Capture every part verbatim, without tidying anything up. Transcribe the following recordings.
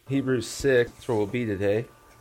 Hebrews six, that's where we'll be today.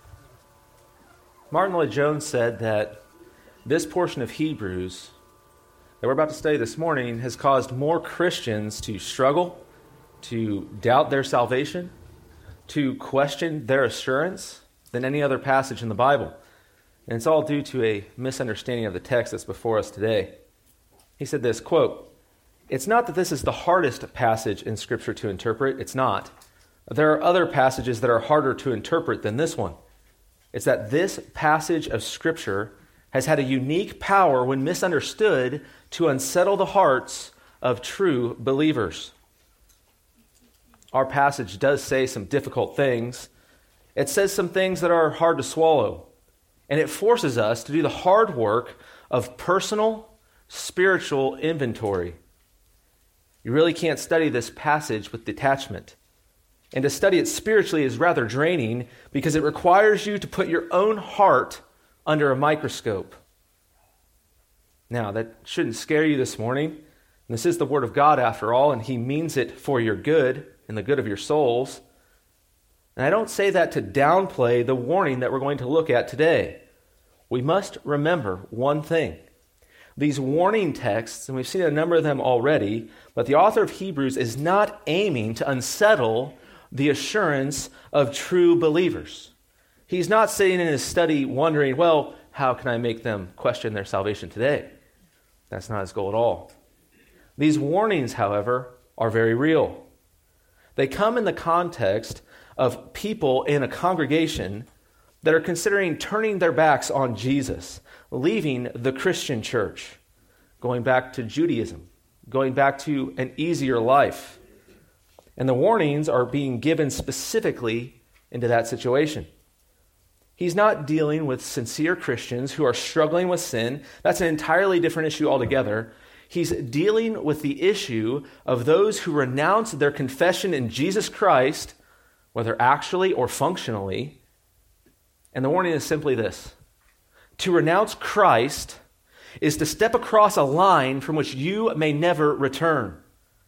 Martin Lloyd-Jones said that this portion of Hebrews that we're about to study this morning has caused more Christians to struggle, to doubt their salvation, to question their assurance than any other passage in the Bible. And it's all due to a misunderstanding of the text that's before us today. He said this, quote, "It's not that this is the hardest passage in Scripture to interpret. It's not. There are other passages that are harder to interpret than this one. It's that this passage of Scripture has had a unique power when misunderstood to unsettle the hearts of true believers." Our passage does say some difficult things. It says some things that are hard to swallow. And it forces us to do the hard work of personal, spiritual inventory. You really can't study this passage with detachment. And to study it spiritually is rather draining because it requires you to put your own heart under a microscope. Now, that shouldn't scare you this morning. This is the Word of God after all, and He means it for your good and the good of your souls. And I don't say that to downplay the warning that we're going to look at today. We must remember one thing. These warning texts, and we've seen a number of them already, but the author of Hebrews is not aiming to unsettle the assurance of true believers. He's not sitting in his study wondering, well, how can I make them question their salvation today? That's not his goal at all. These warnings, however, are very real. They come in the context of people in a congregation that are considering turning their backs on Jesus, leaving the Christian church, going back to Judaism, going back to an easier life. And the warnings are being given specifically into that situation. He's not dealing with sincere Christians who are struggling with sin. That's an entirely different issue altogether. He's dealing with the issue of those who renounce their confession in Jesus Christ, whether actually or functionally. And the warning is simply this: to renounce Christ is to step across a line from which you may never return.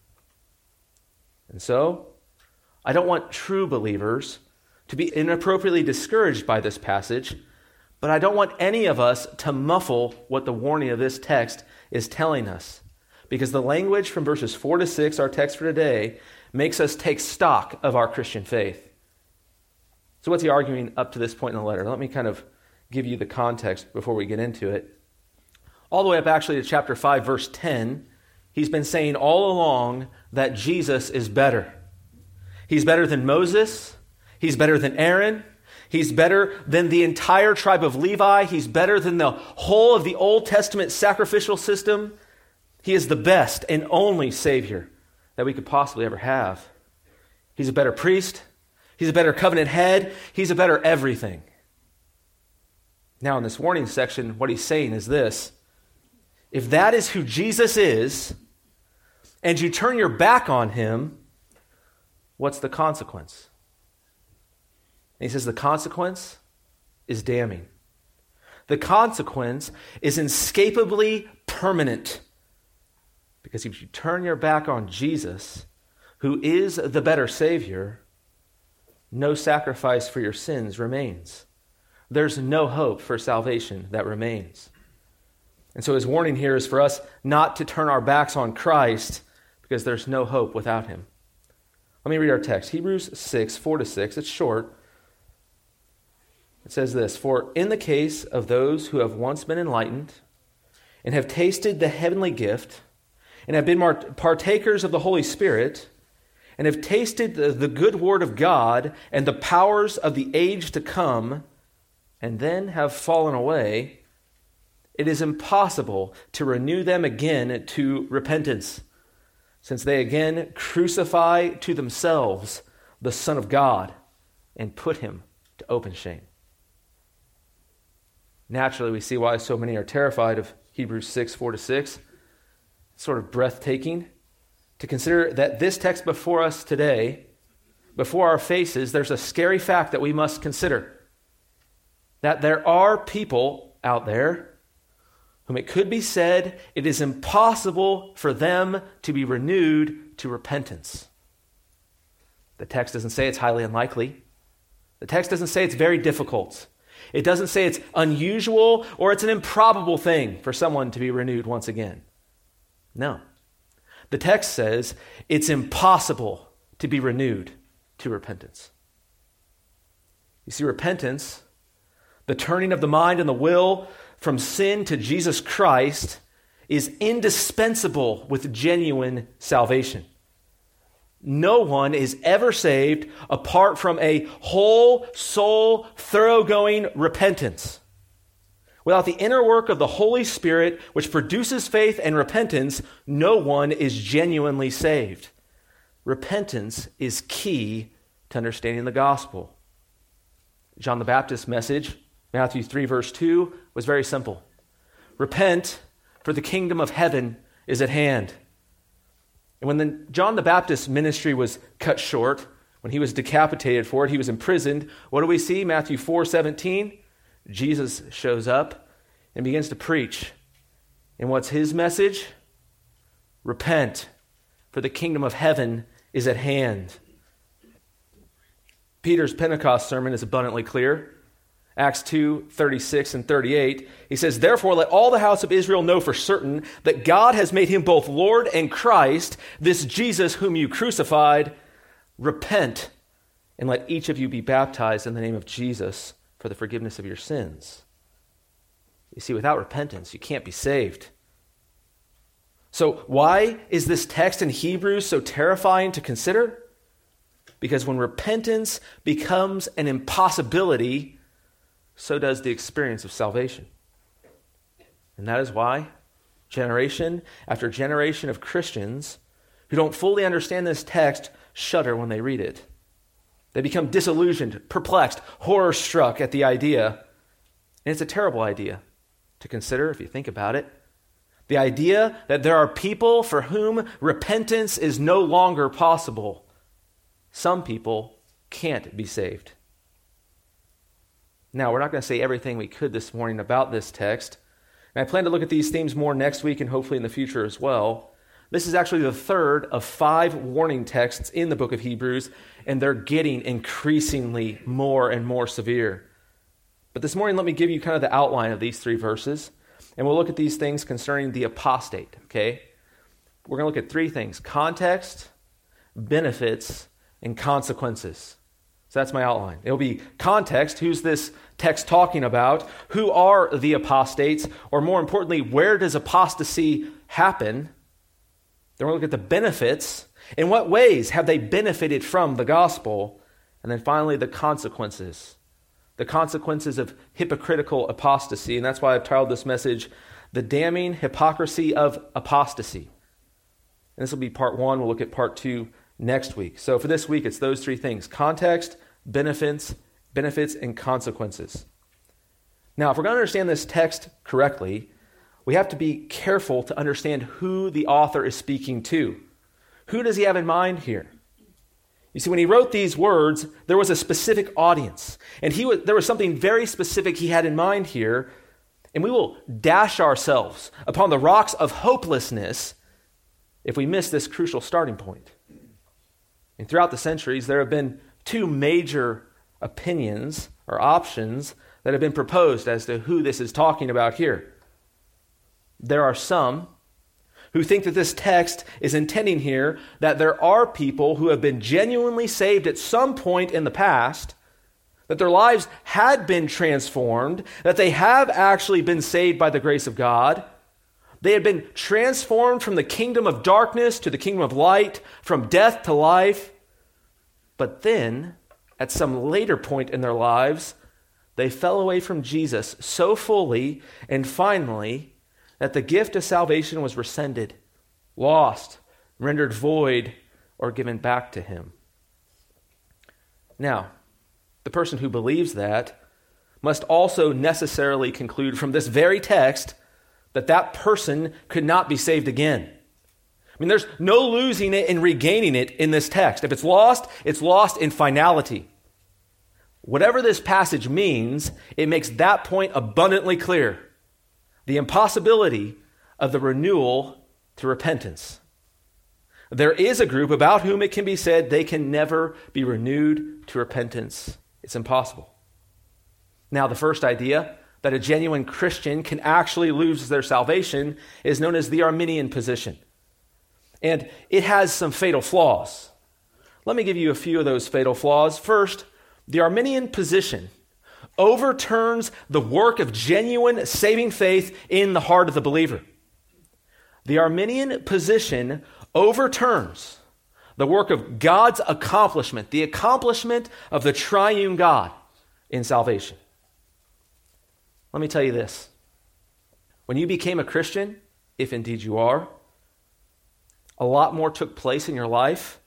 And so, I don't want true believers to be inappropriately discouraged by this passage, but I don't want any of us to muffle what the warning of this text is telling us. Because the language from verses four to six, our text for today, makes us take stock of our Christian faith. So what's he arguing up to this point in the letter? Let me kind of give you the context before we get into it. All the way up actually to chapter five, verse ten, he's been saying all along that Jesus is better. He's better than Moses. He's better than Aaron. He's better than the entire tribe of Levi. He's better than the whole of the Old Testament sacrificial system. He is the best and only Savior that we could possibly ever have. He's a better priest. He's a better covenant head. He's a better everything. Now in this warning section, what he's saying is this: if that is who Jesus is, and you turn your back on him, what's the consequence? And he says the consequence is damning. The consequence is inescapably permanent. Because if you turn your back on Jesus, who is the better Savior, no sacrifice for your sins remains. There's no hope for salvation that remains. And so his warning here is for us not to turn our backs on Christ because there's no hope without him. Let me read our text. Hebrews six, four to six. It's short. It says this: "For in the case of those who have once been enlightened and have tasted the heavenly gift and have been partakers of the Holy Spirit and have tasted the, the good word of God and the powers of the age to come and then have fallen away, it is impossible to renew them again to repentance, since they again crucify to themselves the Son of God and put him to open shame." Naturally, we see why so many are terrified of Hebrews six, four to six. It's sort of breathtaking to consider that this text before us today, before our faces, there's a scary fact that we must consider. That there are people out there whom it could be said it is impossible for them to be renewed to repentance. The text doesn't say it's highly unlikely. The text doesn't say it's very difficult. It doesn't say it's unusual or it's an improbable thing for someone to be renewed once again. No. The text says it's impossible to be renewed to repentance. You see, repentance, the turning of the mind and the will from sin to Jesus Christ, is indispensable with genuine salvation. No one is ever saved apart from a whole soul, thoroughgoing repentance. Without the inner work of the Holy Spirit, which produces faith and repentance, no one is genuinely saved. Repentance is key to understanding the gospel. John the Baptist's message, Matthew three, verse two, was very simple. Repent, for the kingdom of heaven is at hand. And when the, John the Baptist's ministry was cut short, when he was decapitated for it, he was imprisoned, what do we see? Matthew four seventeen, Jesus shows up and begins to preach. And what's his message? Repent, for the kingdom of heaven is at hand. Peter's Pentecost sermon is abundantly clear. Acts two, thirty-six and thirty-eight, he says, "Therefore let all the house of Israel know for certain that God has made him both Lord and Christ, this Jesus whom you crucified. Repent, and let each of you be baptized in the name of Jesus for the forgiveness of your sins." You see, without repentance, you can't be saved. So why is this text in Hebrews so terrifying to consider? Because when repentance becomes an impossibility, so does the experience of salvation. And that is why generation after generation of Christians who don't fully understand this text shudder when they read it. They become disillusioned, perplexed, horror-struck at the idea. And it's a terrible idea to consider if you think about it. The idea that there are people for whom repentance is no longer possible. Some people can't be saved. Now, we're not going to say everything we could this morning about this text, and I plan to look at these themes more next week and hopefully in the future as well. This is actually the third of five warning texts in the book of Hebrews, and they're getting increasingly more and more severe. But this morning, let me give you kind of the outline of these three verses, and we'll look at these things concerning the apostate, okay? We're going to look at three things: context, benefits, and consequences. So that's my outline. It'll be context. Who's this text talking about? Who are the apostates? Or more importantly, where does apostasy happen? Then we'll look at the benefits. In what ways have they benefited from the gospel? And then finally, the consequences. The consequences of hypocritical apostasy. And that's why I've titled this message, The Damning Hypocrisy of Apostasy. And this will be part one. We'll look at part two next week. So for this week, it's those three things: context, benefits, benefits, and consequences. Now, if we're going to understand this text correctly, we have to be careful to understand who the author is speaking to. Who does he have in mind here? You see, when he wrote these words, there was a specific audience, and he was, there was something very specific he had in mind here, and we will dash ourselves upon the rocks of hopelessness if we miss this crucial starting point. And throughout the centuries, there have been two major opinions or options that have been proposed as to who this is talking about here. There are some who think that this text is intending here that there are people who have been genuinely saved at some point in the past, that their lives had been transformed, that they have actually been saved by the grace of God. They had been transformed from the kingdom of darkness to the kingdom of light, from death to life. But then, at some later point in their lives, they fell away from Jesus so fully and finally that the gift of salvation was rescinded, lost, rendered void, or given back to him. Now, the person who believes that must also necessarily conclude from this very text that that person could not be saved again. I mean, there's no losing it and regaining it in this text. If it's lost, it's lost in finality. Whatever this passage means, it makes that point abundantly clear. The impossibility of the renewal to repentance. There is a group about whom it can be said they can never be renewed to repentance. It's impossible. Now, the first idea, that a genuine Christian can actually lose their salvation, is known as the Arminian position. And it has some fatal flaws. Let me give you a few of those fatal flaws. First, the Arminian position overturns the work of genuine saving faith in the heart of the believer. The Arminian position overturns the work of God's accomplishment, the accomplishment of the triune God in salvation. Let me tell you this. When you became a Christian, if indeed you are, a lot more took place in your life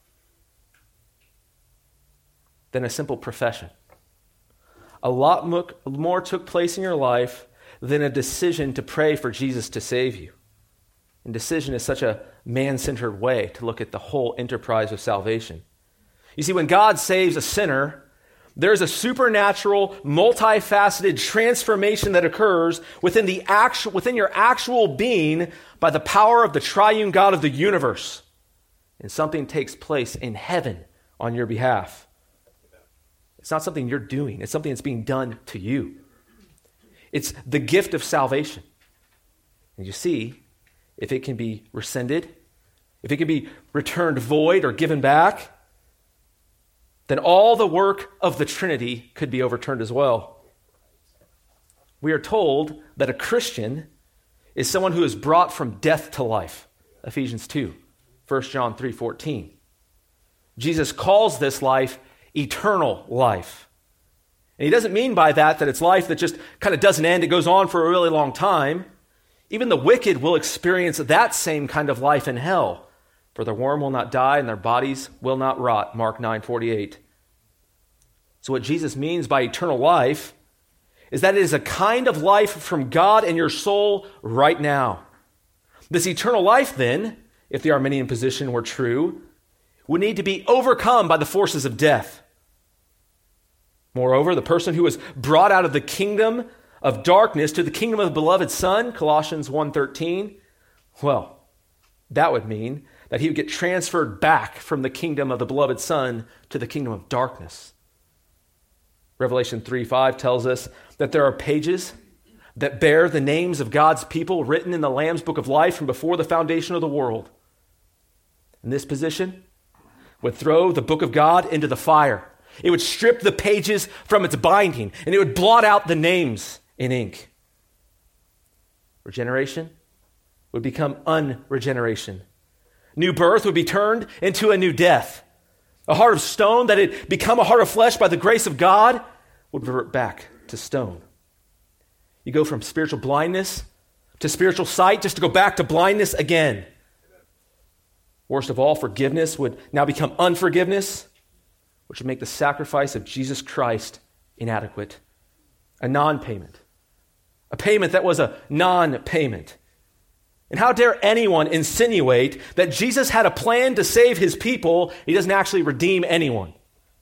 than a simple profession. A lot more took place in your life than a decision to pray for Jesus to save you. And decision is such a man-centered way to look at the whole enterprise of salvation. You see, when God saves a sinner, there's a supernatural, multifaceted transformation that occurs within the actual, within your actual being by the power of the triune God of the universe. And something takes place in heaven on your behalf. It's not something you're doing. It's something that's being done to you. It's the gift of salvation. And you see, if it can be rescinded, if it can be returned void or given back, then all the work of the Trinity could be overturned as well. We are told that a Christian is someone who is brought from death to life. Ephesians two, First John three fourteen. Jesus calls this life eternal life. And he doesn't mean by that that it's life that just kind of doesn't end. It goes on for a really long time. Even the wicked will experience that same kind of life in hell. For their worm will not die and their bodies will not rot. Mark nine forty-eight. So what Jesus means by eternal life is that it is a kind of life from God in your soul right now. This eternal life then, if the Arminian position were true, would need to be overcome by the forces of death. Moreover, the person who was brought out of the kingdom of darkness to the kingdom of the beloved Son, Colossians one thirteen, well, that would mean that he would get transferred back from the kingdom of the beloved Son to the kingdom of darkness. Revelation three five tells us that there are pages that bear the names of God's people written in the Lamb's book of life from before the foundation of the world. And this position would throw the book of God into the fire. It would strip the pages from its binding, and it would blot out the names in ink. Regeneration would become unregeneration. New birth would be turned into a new death. A heart of stone that had become a heart of flesh by the grace of God would revert back to stone. You go from spiritual blindness to spiritual sight just to go back to blindness again. Worst of all, forgiveness would now become unforgiveness, which would make the sacrifice of Jesus Christ inadequate. A non-payment. A payment that was a non-payment. And how dare anyone insinuate that Jesus had a plan to save his people? He doesn't actually redeem anyone.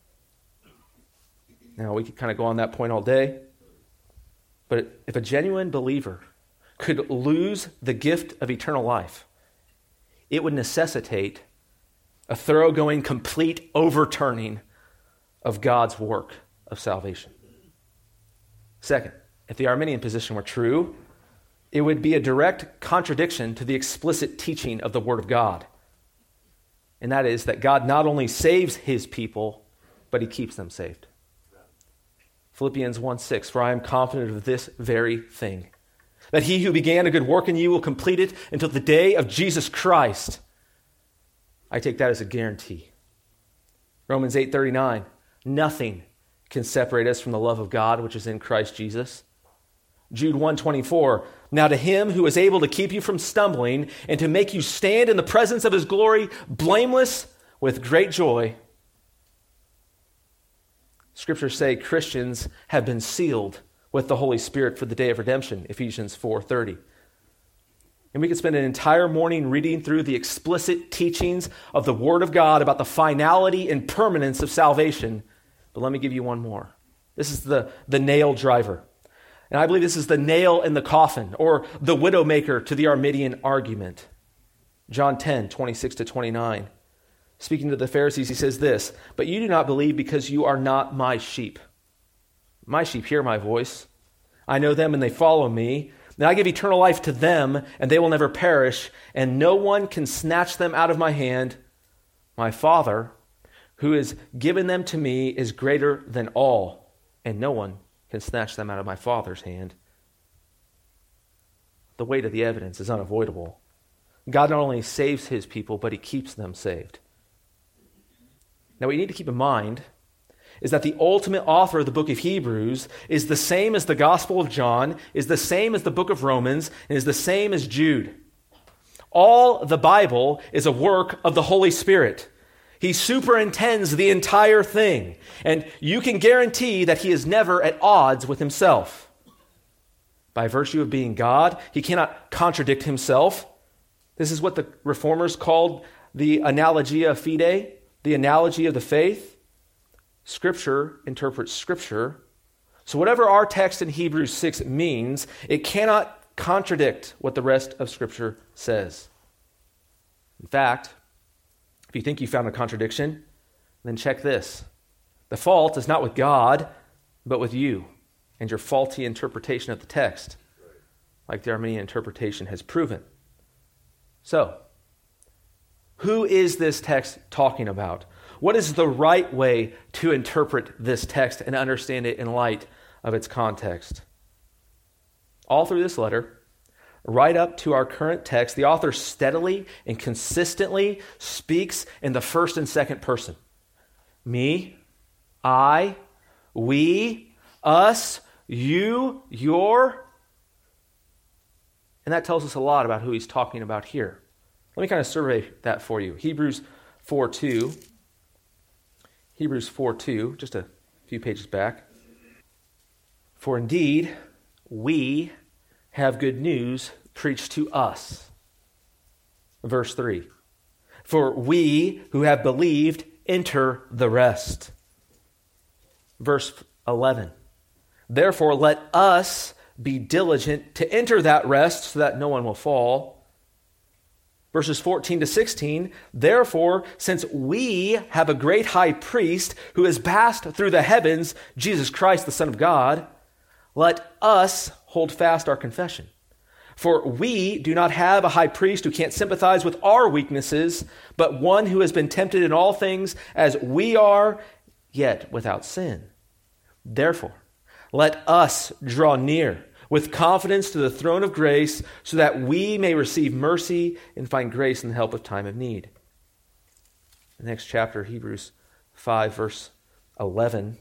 Now, we could kind of go on that point all day. But if a genuine believer could lose the gift of eternal life, it would necessitate a thoroughgoing, complete overturning of God's work of salvation. Second, if the Arminian position were true, it would be a direct contradiction to the explicit teaching of the Word of God. And that is that God not only saves his people, but he keeps them saved. Philippians one six, for I am confident of this very thing, that he who began a good work in you will complete it until the day of Jesus Christ. I take that as a guarantee. Romans eight thirty-nine, nothing can separate us from the love of God which is in Christ Jesus. Jude one twenty-four, now to him who is able to keep you from stumbling and to make you stand in the presence of his glory, blameless with great joy. Scriptures say Christians have been sealed with the Holy Spirit for the day of redemption, Ephesians four thirty. And we could spend an entire morning reading through the explicit teachings of the Word of God about the finality and permanence of salvation. But let me give you one more. This is the, the nail driver. And I believe this is the nail in the coffin, or the widowmaker to the Arminian argument. John ten, twenty-six to twenty-nine. Speaking to the Pharisees, he says this, but you do not believe because you are not my sheep. My sheep hear my voice. I know them and they follow me. And I give eternal life to them, and they will never perish, and no one can snatch them out of my hand. My Father, who has given them to me, is greater than all, and no one can snatch them out of my Father's hand. The weight of the evidence is unavoidable. God not only saves his people, but he keeps them saved. Now, what you need to keep in mind is that the ultimate author of the book of Hebrews is the same as the Gospel of John, is the same as the book of Romans, and is the same as Jude. All the Bible is a work of the Holy Spirit. He superintends the entire thing, and you can guarantee that he is never at odds with himself. By virtue of being God, he cannot contradict himself. This is what the Reformers called the analogia fide, the analogy of the faith. Scripture interprets Scripture. So whatever our text in Hebrews six means, it cannot contradict what the rest of Scripture says. In fact, if you think you found a contradiction, then check this. The fault is not with God, but with you and your faulty interpretation of the text, like the Arminian interpretation has proven. So, who is this text talking about? What is the right way to interpret this text and understand it in light of its context? All through this letter, right up to our current text, the author steadily and consistently speaks in the first and second person. Me, I, we, us, you, your. And that tells us a lot about who he's talking about here. Let me kind of survey that for you. Hebrews four two. Hebrews four two, just a few pages back. For indeed, we have good news preached to us. Verse three. For we who have believed enter the rest. Verse eleven. Therefore, let us be diligent to enter that rest so that no one will fall. Verses fourteen to sixteen, therefore, since we have a great high priest who has passed through the heavens, Jesus Christ, the Son of God, let us hold fast our confession. For we do not have a high priest who can't sympathize with our weaknesses, but one who has been tempted in all things as we are, yet without sin. Therefore, let us draw near with confidence to the throne of grace, so that we may receive mercy and find grace in the help of time of need. The next chapter, Hebrews five, verse eleven.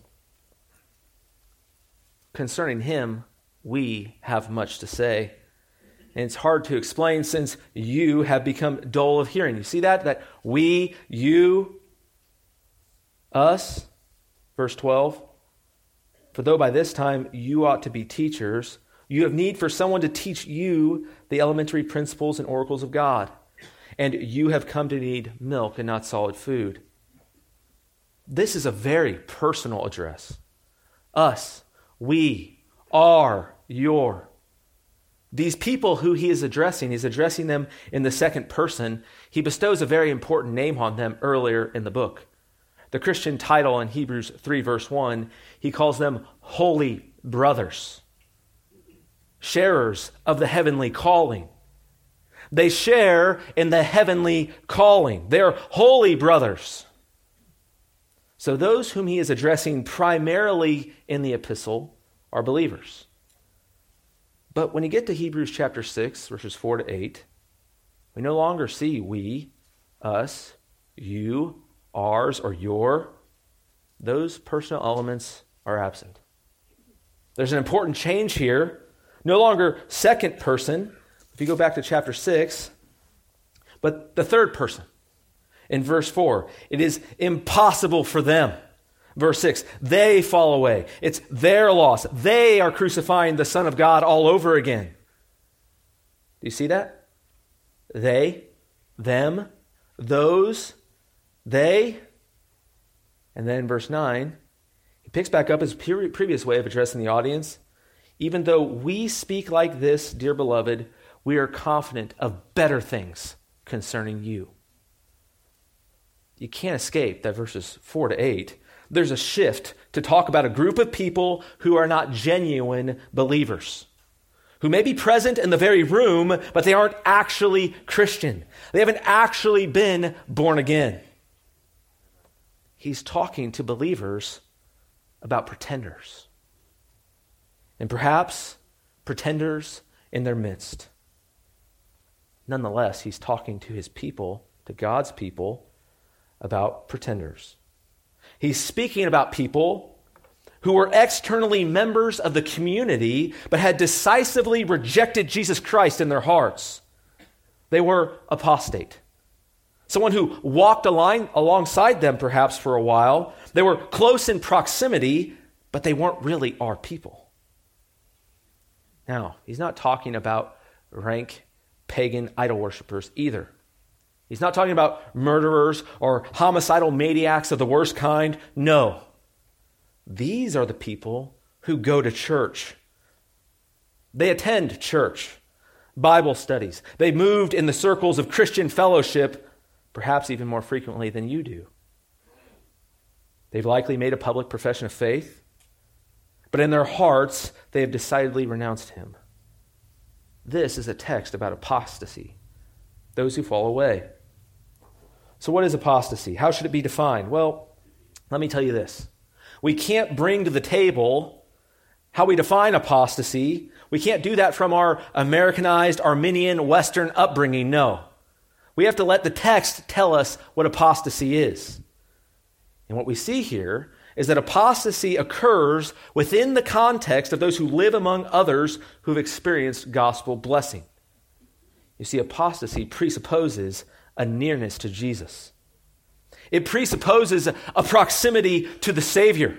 Concerning him, we have much to say. And it's hard to explain since you have become dull of hearing. You see that? That we, you, us. Verse twelve. For though by this time you ought to be teachers, you have need for someone to teach you the elementary principles and oracles of God. And you have come to need milk and not solid food. This is a very personal address. Us, we, are, your. These people who he is addressing, he's addressing them in the second person. He bestows a very important name on them earlier in the book. The Christian title in Hebrews three, verse one, he calls them holy brothers. Sharers of the heavenly calling. They share in the heavenly calling. They're holy brothers. So those whom he is addressing primarily in the epistle are believers. But when you get to Hebrews chapter six, verses four to eight, we no longer see we, us, you, ours, or your. Those personal elements are absent. There's an important change here. No longer second person, if you go back to chapter six, but the third person. In verse four, it is impossible for them. Verse six, they fall away. It's their loss. They are crucifying the Son of God all over again. Do you see that? They, them, those, they. And then verse nine, he picks back up his previous way of addressing the audience. Even though we speak like this, dear beloved, we are confident of better things concerning you. You can't escape that verses four to eight, there's a shift to talk about a group of people who are not genuine believers, who may be present in the very room, but they aren't actually Christian. They haven't actually been born again. He's talking to believers about pretenders. And perhaps pretenders in their midst. Nonetheless, he's talking to his people, to God's people, about pretenders. He's speaking about people who were externally members of the community, but had decisively rejected Jesus Christ in their hearts. They were apostate. Someone who walked align, alongside them perhaps for a while. They were close in proximity, but they weren't really our people. Now, he's not talking about rank pagan idol worshipers either. He's not talking about murderers or homicidal maniacs of the worst kind. No. These are the people who go to church. They attend church, Bible studies. They moved in the circles of Christian fellowship, perhaps even more frequently than you do. They've likely made a public profession of faith, but in their hearts, they have decidedly renounced him. This is a text about apostasy, those who fall away. So what is apostasy? How should it be defined? Well, let me tell you this. We can't bring to the table how we define apostasy. We can't do that from our Americanized, Arminian, Western upbringing, no. We have to let the text tell us what apostasy is. And what we see here is that apostasy occurs within the context of those who live among others who've experienced gospel blessing. You see, apostasy presupposes a nearness to Jesus. It presupposes a proximity to the Savior.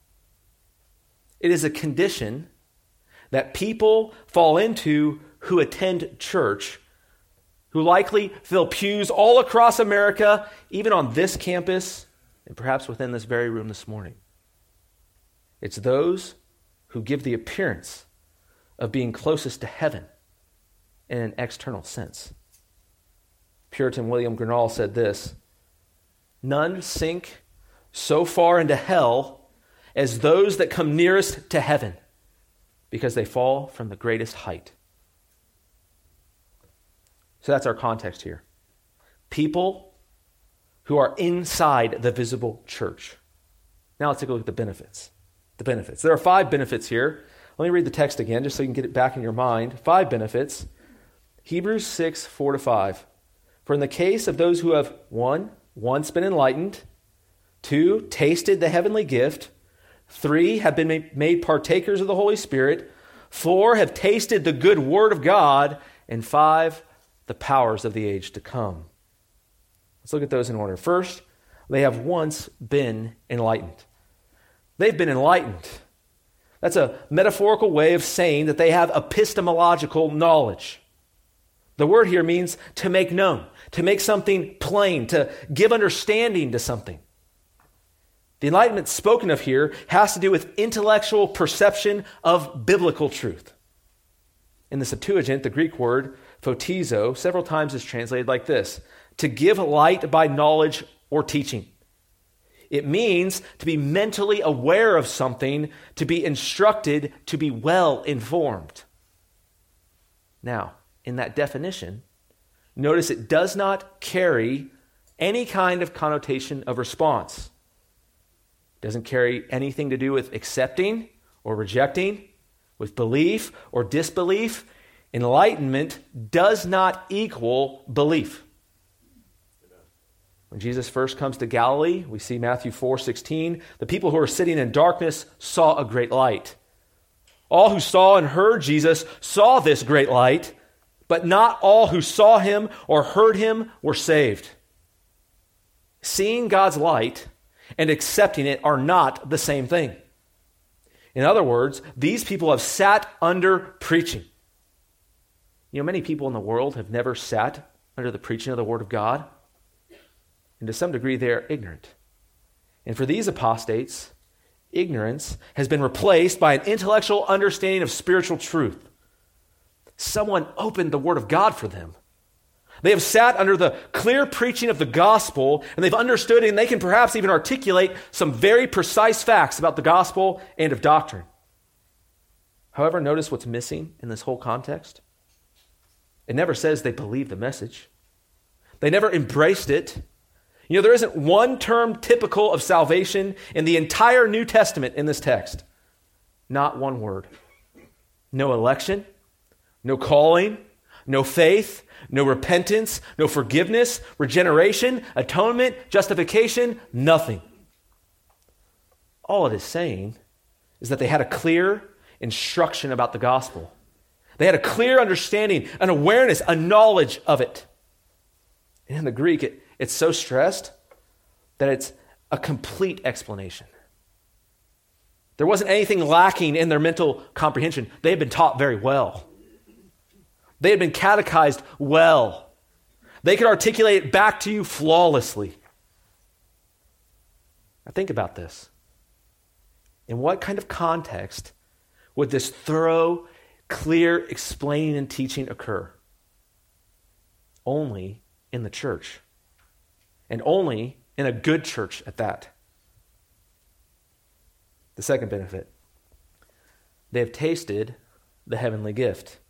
It is a condition that people fall into who attend church, who likely fill pews all across America, even on this campus, and perhaps within this very room this morning. It's those who give the appearance of being closest to heaven in an external sense. Puritan William Gurnall said this, "None sink so far into hell as those that come nearest to heaven, because they fall from the greatest height." So that's our context here. People who are inside the visible church. Now let's take a look at the benefits. The benefits. There are five benefits here. Let me read the text again, just so you can get it back in your mind. Five benefits. Hebrews six, four to five. For in the case of those who have, one, once been enlightened, two, tasted the heavenly gift, three, have been made partakers of the Holy Spirit, four, have tasted the good word of God, and five, the powers of the age to come. Let's look at those in order. First, they have once been enlightened. They've been enlightened. That's a metaphorical way of saying that they have epistemological knowledge. The word here means to make known, to make something plain, to give understanding to something. The enlightenment spoken of here has to do with intellectual perception of biblical truth. In the Septuagint, the Greek word photizo several times is translated like this: to give light by knowledge or teaching. It means to be mentally aware of something, to be instructed, to be well informed. Now, in that definition, notice it does not carry any kind of connotation of response. It doesn't carry anything to do with accepting or rejecting, with belief or disbelief. Enlightenment does not equal belief. When Jesus first comes to Galilee, we see Matthew four sixteen, the people who are sitting in darkness saw a great light. All who saw and heard Jesus saw this great light, but not all who saw him or heard him were saved. Seeing God's light and accepting it are not the same thing. In other words, these people have sat under preaching. You know, many people in the world have never sat under the preaching of the Word of God. And to some degree, they are ignorant. And for these apostates, ignorance has been replaced by an intellectual understanding of spiritual truth. Someone opened the Word of God for them. They have sat under the clear preaching of the gospel, and they've understood, and they can perhaps even articulate some very precise facts about the gospel and of doctrine. However, notice what's missing in this whole context. It never says they believe the message. They never embraced it. You know, there isn't one term typical of salvation in the entire New Testament in this text. Not one word. No election, no calling, no faith, no repentance, no forgiveness, regeneration, atonement, justification, nothing. All it is saying is that they had a clear instruction about the gospel. They had a clear understanding, an awareness, a knowledge of it. And in the Greek, it, it's so stressed that it's a complete explanation. There wasn't anything lacking in their mental comprehension. They had been taught very well. They had been catechized well. They could articulate it back to you flawlessly. Now think about this. In what kind of context would this thorough, clear explaining and teaching occur? Only in the church. And only in a good church at that. The second benefit. They have tasted the heavenly gift.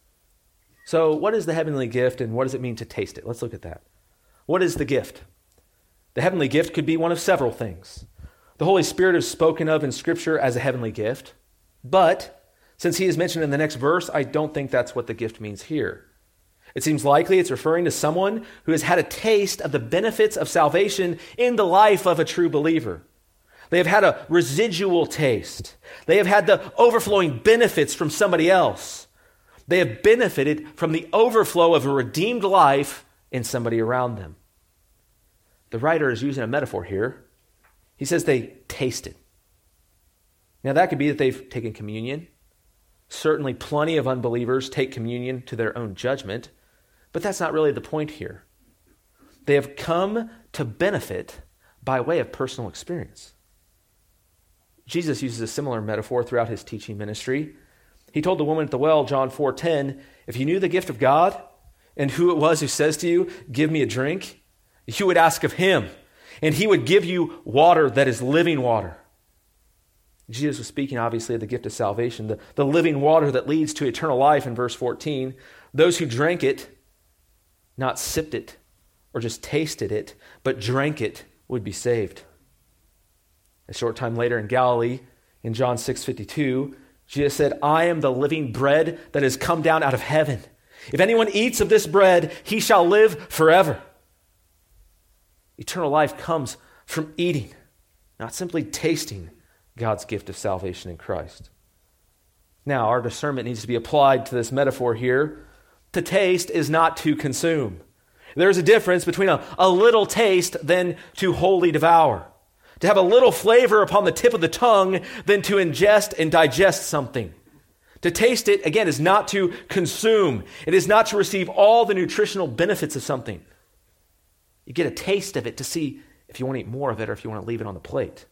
So what is the heavenly gift and what does it mean to taste it? Let's look at that. What is the gift? The heavenly gift could be one of several things. The Holy Spirit is spoken of in Scripture as a heavenly gift, but since he is mentioned in the next verse, I don't think that's what the gift means here. It seems likely it's referring to someone who has had a taste of the benefits of salvation in the life of a true believer. They have had a residual taste. They have had the overflowing benefits from somebody else. They have benefited from the overflow of a redeemed life in somebody around them. The writer is using a metaphor here. He says they tasted. Now that could be that they've taken communion. Certainly plenty of unbelievers take communion to their own judgment, but that's not really the point here. They have come to benefit by way of personal experience. Jesus uses a similar metaphor throughout his teaching ministry. He told the woman at the well, John four ten, if you knew the gift of God and who it was who says to you, give me a drink, you would ask of him, and he would give you water that is living water. Jesus was speaking, obviously, of the gift of salvation, the, the living water that leads to eternal life in verse fourteen. Those who drank it, not sipped it or just tasted it, but drank it, would be saved. A short time later in Galilee, in John six fifty-two, Jesus said, I am the living bread that has come down out of heaven. If anyone eats of this bread, he shall live forever. Eternal life comes from eating, not simply tasting God's gift of salvation in Christ. Now, our discernment needs to be applied to this metaphor here. To taste is not to consume. There's a difference between a, a little taste than to wholly devour. To have a little flavor upon the tip of the tongue than to ingest and digest something. To taste it, again, is not to consume. It is not to receive all the nutritional benefits of something. You get a taste of it to see if you want to eat more of it or if you want to leave it on the plate.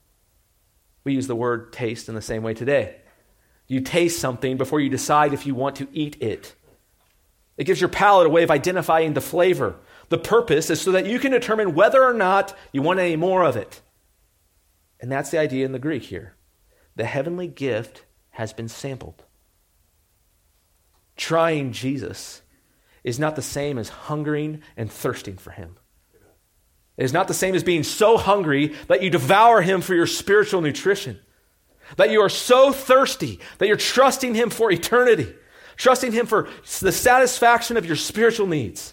We use the word taste in the same way today. You taste something before you decide if you want to eat it. It gives your palate a way of identifying the flavor. The purpose is so that you can determine whether or not you want any more of it. And that's the idea in the Greek here. The heavenly gift has been sampled. Trying Jesus is not the same as hungering and thirsting for him. It is not the same as being so hungry that you devour him for your spiritual nutrition. That you are so thirsty that you're trusting him for eternity. Trusting him for the satisfaction of your spiritual needs.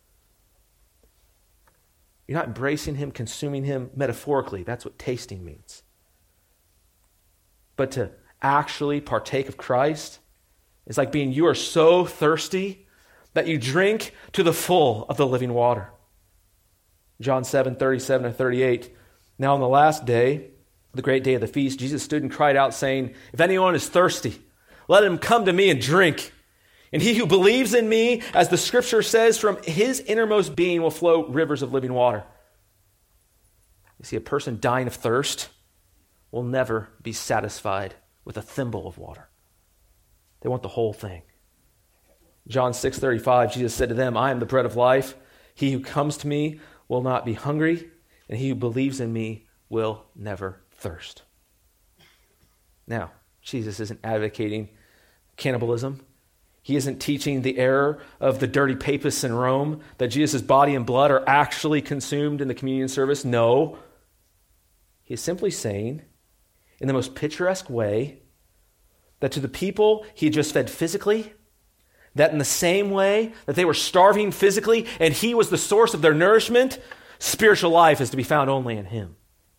You're not embracing him, consuming him metaphorically. That's what tasting means. But to actually partake of Christ is like being, you are so thirsty that you drink to the full of the living water. John seven, thirty-seven and thirty-eight. Now on the last day, the great day of the feast, Jesus stood and cried out saying, if anyone is thirsty, let him come to me and drink. And he who believes in me, as the scripture says, from his innermost being will flow rivers of living water. You see, a person dying of thirst will never be satisfied with a thimble of water. They want the whole thing. John six thirty-five, Jesus said to them, I am the bread of life. He who comes to me will not be hungry, and he who believes in me will never thirst. Now, Jesus isn't advocating cannibalism. He isn't teaching the error of the dirty papists in Rome, that Jesus' body and blood are actually consumed in the communion service. No. He is simply saying, in the most picturesque way, that to the people he had just fed physically, that in the same way that they were starving physically and he was the source of their nourishment, spiritual life is to be found only in him.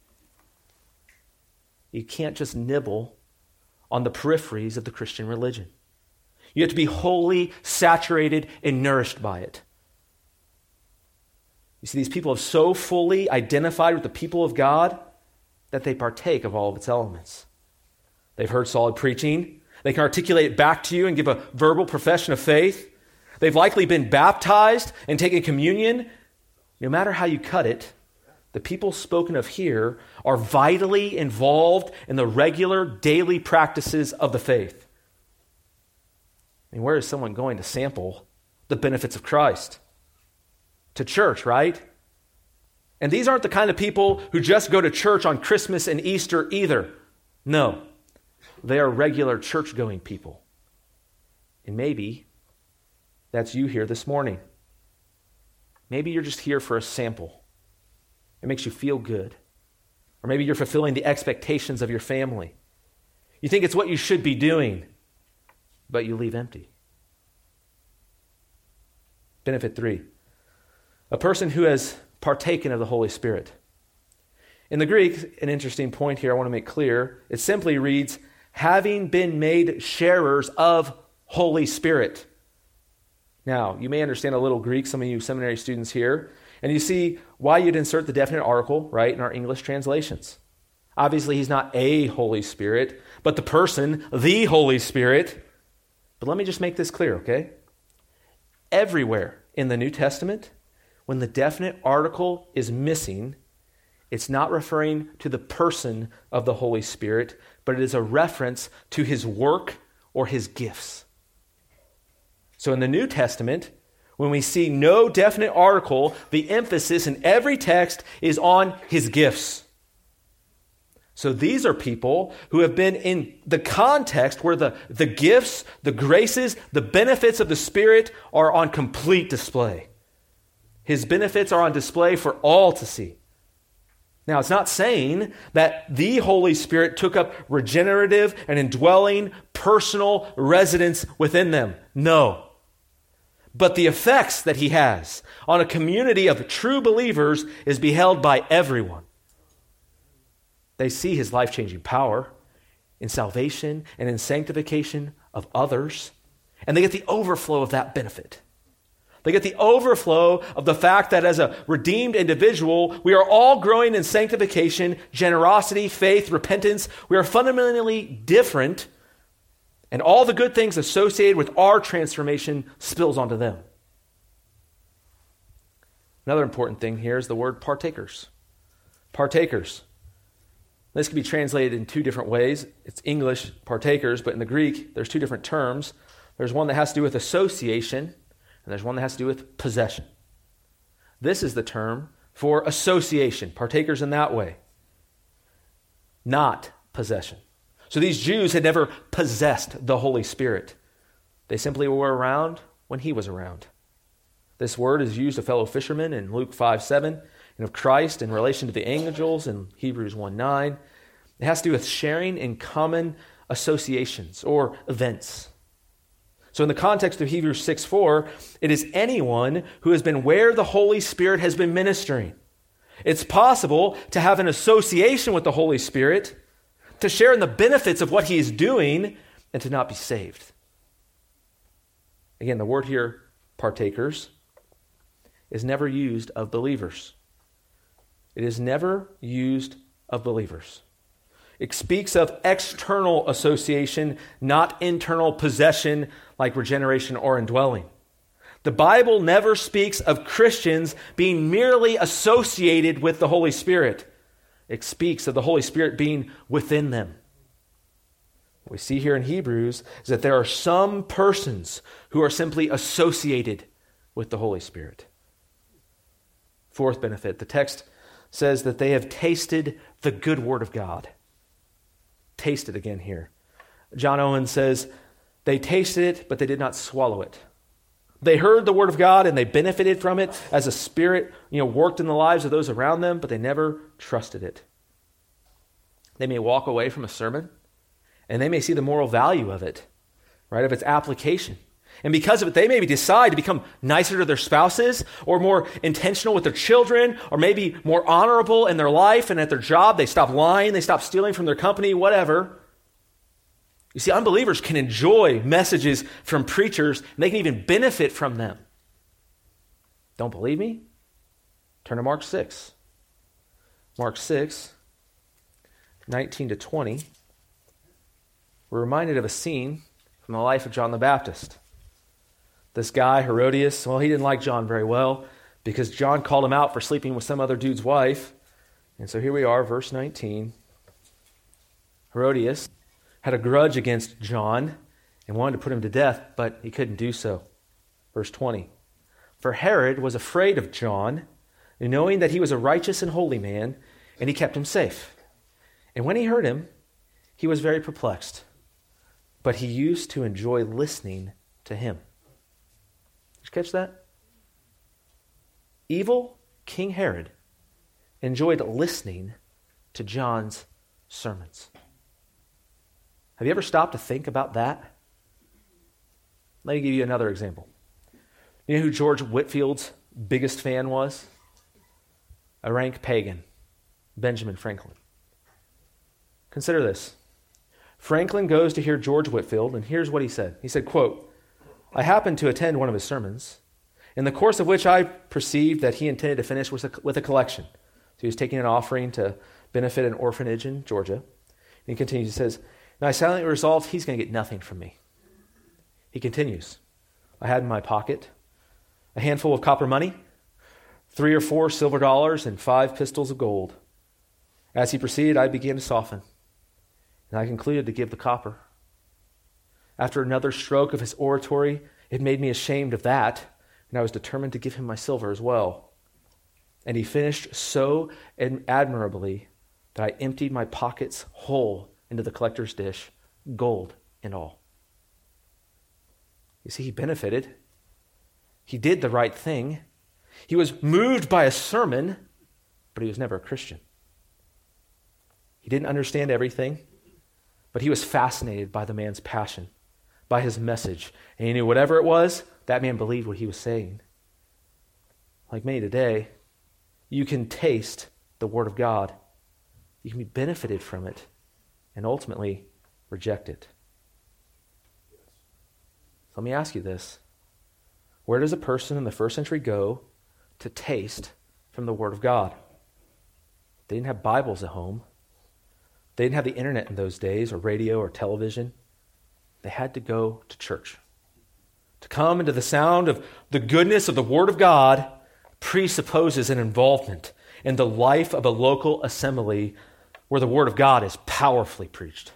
You can't just nibble on the peripheries of the Christian religion. You have to be wholly saturated and nourished by it. You see, these people have so fully identified with the people of God that they partake of all of its elements. They've heard solid preaching. They can articulate it back to you and give a verbal profession of faith. They've likely been baptized and taken communion. No matter how you cut it, the people spoken of here are vitally involved in the regular daily practices of the faith. I mean, where is someone going to sample the benefits of Christ? To church, right? And these aren't the kind of people who just go to church on Christmas and Easter either. No, they are regular church-going people. And maybe that's you here this morning. Maybe you're just here for a sample. It makes you feel good. Or maybe you're fulfilling the expectations of your family. You think it's what you should be doing, but you leave empty. Benefit three, a person who has partaken of the Holy Spirit. In the Greek, an interesting point here I want to make clear, it simply reads, having been made sharers of Holy Spirit. Now, you may understand a little Greek, some of you seminary students here, and you see why you'd insert the definite article, right, in our English translations. Obviously, he's not a Holy Spirit, but the person, the Holy Spirit. But let me just make this clear, okay? Everywhere in the New Testament, when the definite article is missing, it's not referring to the person of the Holy Spirit, but it is a reference to his work or his gifts. So in the New Testament, when we see no definite article, the emphasis in every text is on his gifts. So these are people who have been in the context where the, the gifts, the graces, the benefits of the Spirit are on complete display. His benefits are on display for all to see. Now, it's not saying that the Holy Spirit took up regenerative and indwelling personal residence within them. No. But the effects that he has on a community of true believers is beheld by everyone. They see his life-changing power in salvation and in sanctification of others, and they get the overflow of that benefit. They get the overflow of the fact that as a redeemed individual, we are all growing in sanctification, generosity, faith, repentance. We are fundamentally different, and all the good things associated with our transformation spills onto them. Another important thing here is the word partakers. Partakers. This can be translated in two different ways. It's English, partakers, but in the Greek, there's two different terms. There's one that has to do with association, and there's one that has to do with possession. This is the term for association, partakers in that way, not possession. So these Jews had never possessed the Holy Spirit. They simply were around when he was around. This word is used of fellow fishermen in Luke five seven, and of Christ in relation to the angels in Hebrews one nine. It has to do with sharing in common associations or events. So in the context of Hebrews six four, it is anyone who has been where the Holy Spirit has been ministering. It's possible to have an association with the Holy Spirit, to share in the benefits of what he is doing, and to not be saved. Again, the word here, partakers, is never used of believers. It is never used of believers. It speaks of external association, not internal possession like regeneration or indwelling. The Bible never speaks of Christians being merely associated with the Holy Spirit. It speaks of the Holy Spirit being within them. What we see here in Hebrews is that there are some persons who are simply associated with the Holy Spirit. Fourth benefit, the text says that they have tasted the good word of God. Tasted again here. John Owen says, they tasted it, but they did not swallow it. They heard the word of God and they benefited from it as a Spirit, you know, worked in the lives of those around them, but they never trusted it. They may walk away from a sermon and they may see the moral value of it, right, of its application. And because of it, they maybe decide to become nicer to their spouses or more intentional with their children or maybe more honorable in their life and at their job. They stop lying, they stop stealing from their company, whatever. You see, unbelievers can enjoy messages from preachers and they can even benefit from them. Don't believe me? Turn to Mark six. Mark six, nineteen to twenty. We're reminded of a scene from the life of John the Baptist. This guy, Herodias, well, he didn't like John very well because John called him out for sleeping with some other dude's wife. And so here we are, verse nineteen. Herodias had a grudge against John and wanted to put him to death, but he couldn't do so. Verse twenty. For Herod was afraid of John, knowing that he was a righteous and holy man, and he kept him safe. And when he heard him, he was very perplexed. But he used to enjoy listening to him. Did you catch that? Evil King Herod enjoyed listening to John's sermons. Have you ever stopped to think about that? Let me give you another example. You know who George Whitefield's biggest fan was? A rank pagan, Benjamin Franklin. Consider this. Franklin goes to hear George Whitefield, and here's what he said. He said, quote, I happened to attend one of his sermons, in the course of which I perceived that he intended to finish with a, with a collection. So he was taking an offering to benefit an orphanage in Georgia. And he continues, he says, and I silently resolved he's going to get nothing from me. He continues, I had in my pocket a handful of copper money, three or four silver dollars, and five pistols of gold. As he proceeded, I began to soften, and I concluded to give the copper. After another stroke of his oratory, it made me ashamed of that, and I was determined to give him my silver as well. And he finished so admirably that I emptied my pockets whole into the collector's dish, gold and all. You see, he benefited. He did the right thing. He was moved by a sermon, but he was never a Christian. He didn't understand everything, but he was fascinated by the man's passion, by his message. And he knew whatever it was, that man believed what he was saying. Like many today, you can taste the Word of God. You can be benefited from it and ultimately reject it. So let me ask you this. Where does a person in the first century go to taste from the Word of God? They didn't have Bibles at home. They didn't have the internet in those days, or radio or television. They had to go to church. To come into the sound of the goodness of the Word of God presupposes an involvement in the life of a local assembly where the Word of God is powerfully preached.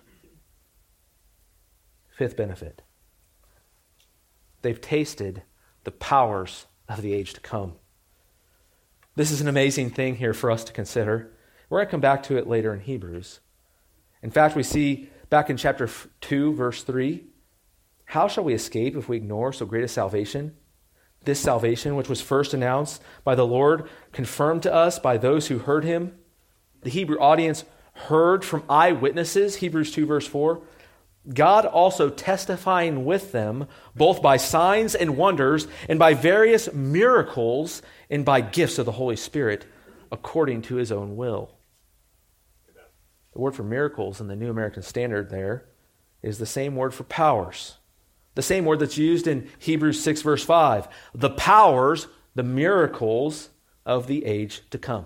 Fifth benefit. They've tasted the powers of the age to come. This is an amazing thing here for us to consider. We're going to come back to it later in Hebrews. In fact, we see back in chapter two, verse three, how shall we escape if we ignore so great a salvation? This salvation, which was first announced by the Lord, confirmed to us by those who heard him. The Hebrew audience heard from eyewitnesses, Hebrews two, verse four. God also testifying with them, both by signs and wonders, and by various miracles, and by gifts of the Holy Spirit, according to his own will. The word for miracles in the New American Standard there is the same word for powers. The same word that's used in Hebrews six, verse five. The powers, the miracles of the age to come.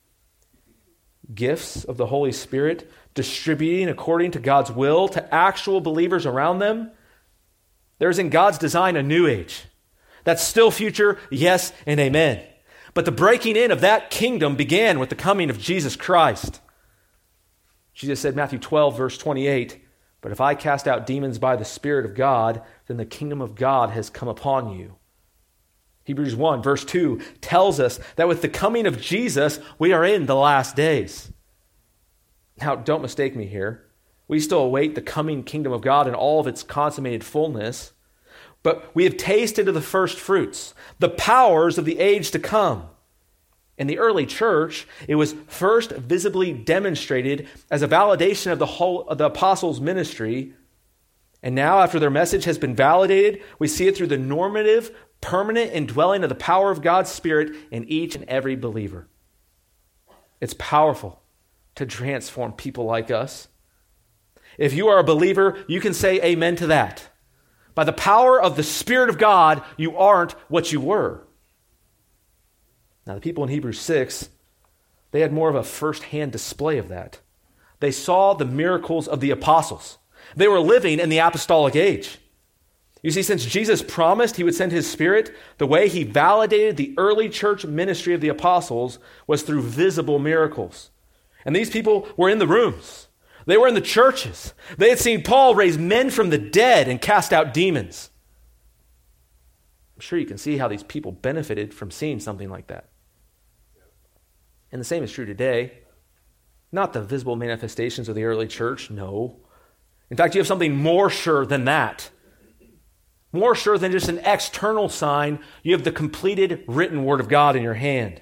Gifts of the Holy Spirit distributing according to God's will to actual believers around them. There's in God's design a new age. That's still future, yes and amen. But the breaking in of that kingdom began with the coming of Jesus Christ. Jesus said, Matthew twelve, verse twenty-eight, But if I cast out demons by the Spirit of God, then the kingdom of God has come upon you. Hebrews one, verse two, tells us that with the coming of Jesus, we are in the last days. Now, don't mistake me here. We still await the coming kingdom of God in all of its consummated fullness. But we have tasted of the first fruits, the powers of the age to come. In the early church, it was first visibly demonstrated as a validation of the whole of the apostles' ministry. And now, after their message has been validated, we see it through the normative, permanent indwelling of the power of God's Spirit in each and every believer. It's powerful to transform people like us. If you are a believer, you can say amen to that. By the power of the Spirit of God, you aren't what you were. Now, the people in Hebrews six, they had more of a first-hand display of that. They saw the miracles of the apostles. They were living in the apostolic age. You see, since Jesus promised he would send his Spirit, the way he validated the early church ministry of the apostles was through visible miracles. And these people were in the rooms. They were in the churches. They had seen Paul raise men from the dead and cast out demons. I'm sure you can see how these people benefited from seeing something like that. And the same is true today. Not the visible manifestations of the early church, no. In fact, you have something more sure than that. More sure than just an external sign, you have the completed written word of God in your hand.